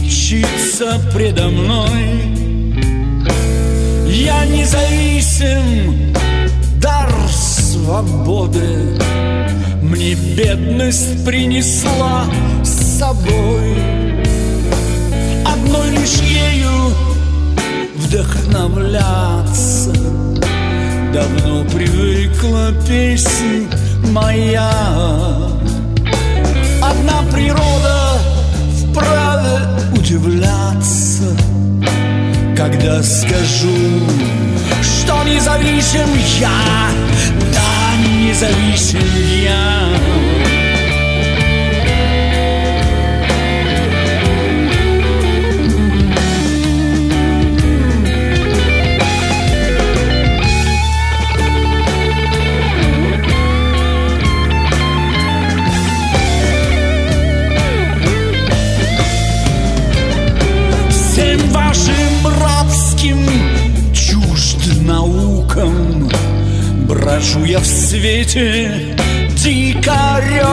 кичится предо мной. Я независим, дар свободы мне бедность принесла с собой. Одной лишь ею вдохновляться давно привыкла песнь моя. Одна природа вправе удивляться, когда скажу, что независим я, да, независим я. Наукам брожу я в свете дикарем,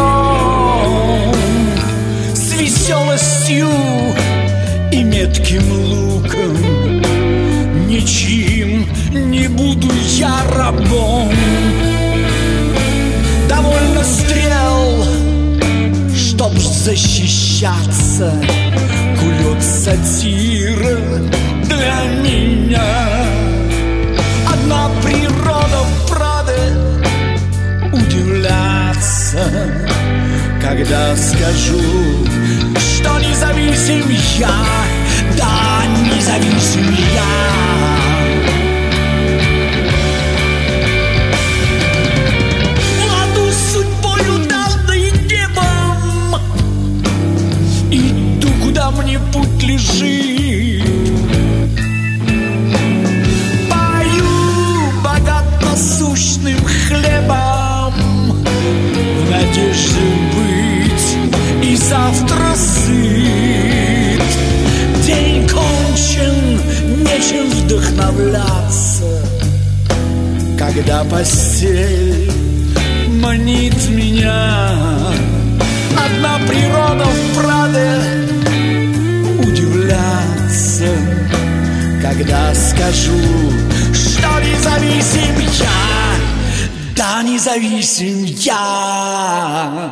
с веселостью и метким луком ничьим не буду я рабом. Довольно стрел, чтоб защищаться, кует сатира для меня. Одна природа вправе удивляться, когда скажу, что независим я, да, независим я. Ладу судьбою данной небом, иду, куда мне путь лежит. Сущным хлебом в надежде быть и завтра сыт. День кончен, нечем вдохновляться, когда постель манит меня. Одна природа вправе удивляться, когда скажу, что независим я, да, независим я.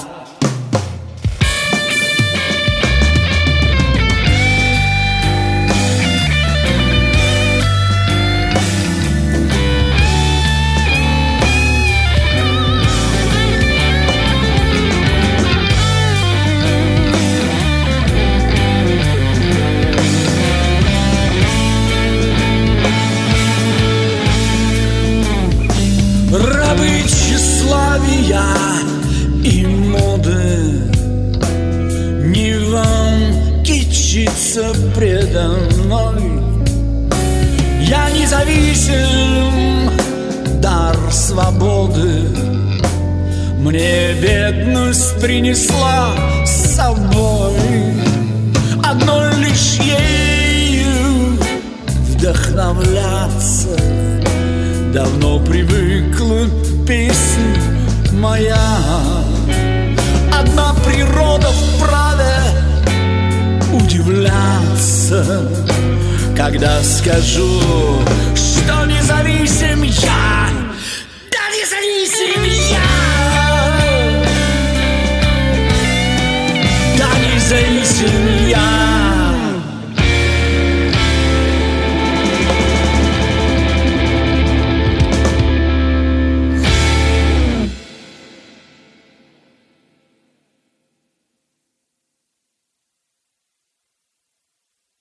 Рабы тщеславия и моды, не вам кичиться предо мной. Я независим, дар свободы мне бедность принесла с собой. Одной лишь ею вдохновляться давно привыкла песня моя. Одна природа вправе удивляться, когда скажу, что независим я,